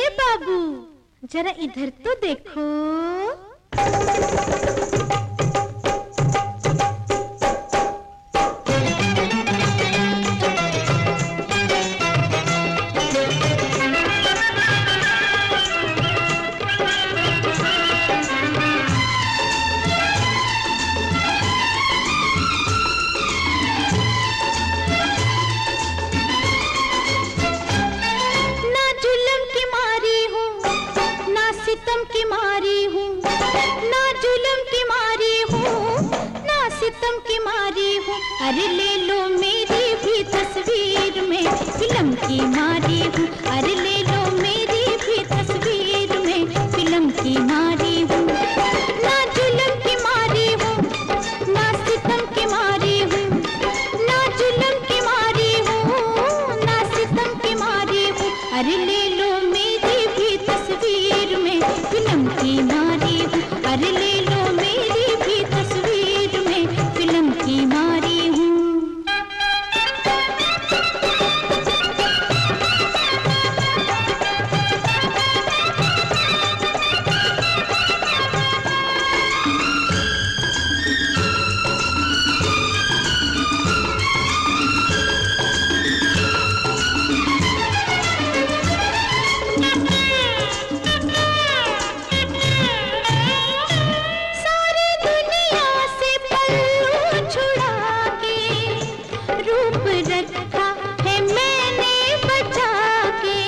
बाबू जरा इधर तो देखो। सितम की मारी हूँ, ना जुल्म की मारी हूँ, ना सितम की मारी हूँ। अरे ले लो मेरी भी तस्वीर में फिल्म की मारी हूँ। अरे ले लो मेरी भी तस्वीर में फिल्म की मारी हूँ। ना जुल्म की मारी हूँ, ना सितम की मारी हूँ, ना जुल्म की मारी हूँ, ना सितम की मारी हूँ। अरे ले लो मेरी भी तस्वीर में फिल्म की मारी हूँ। अरे ले लो मेरी भी तस्वीर में फिल्म की मारी हूँ। रखा है मैंने बचा के,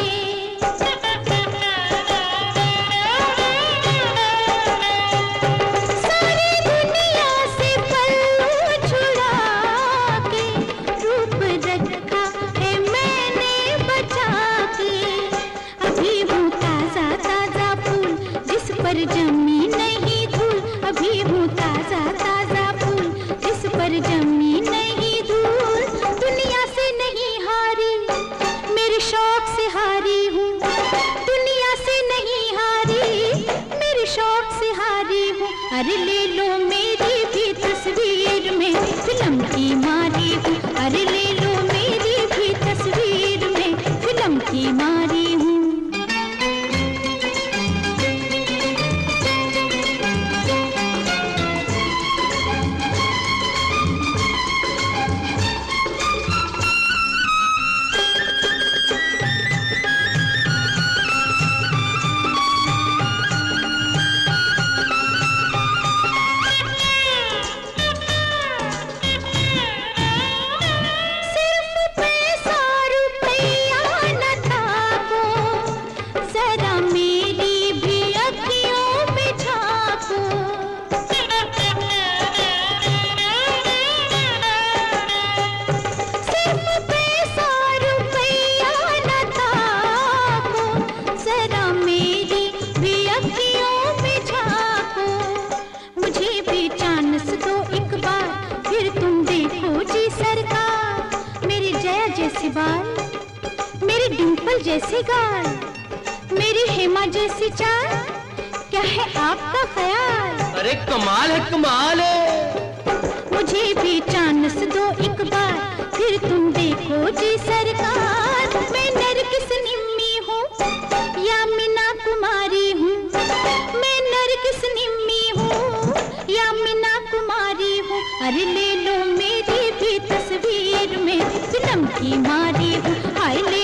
सारी दुनिया से पल्लू छुड़ा के रूप रखा है मैंने बचा के। अभी हूँ ताजा ताजा फूल जिस पर जमी नहीं धूल, अभी हूँ ताजा ताजा फूल जिस पर जमी नहीं धूल। दुनिया से नहीं हारी मेरे शौक से हारी हूँ, दुनिया से नहीं हारी मेरे शौक से हारी हूँ। अरे ले लो मेरी भी तस्वीर में फिल्म की मारी हूँ। अरे ले लो मेरी भी तस्वीर में फिल्म की मारी हूँ। जैसे बाल, मेरे डिंपल जैसे गाल, मेरी हेमा जैसी चाल, क्या है आपका ख्याल? अरे कमाल है कमाल है। मुझे भी चांस दो एक बार फिर तुम देखो जी सरकार। मैं नरगिस निम्मी हूँ या मीना कुमारी हूँ, मैं नरगिस निम्मी हूँ या मीना कुमारी हूँ। अरे ले लो मेरी भी तस्वीर में फिल्म की मारी हूँ। हाय ले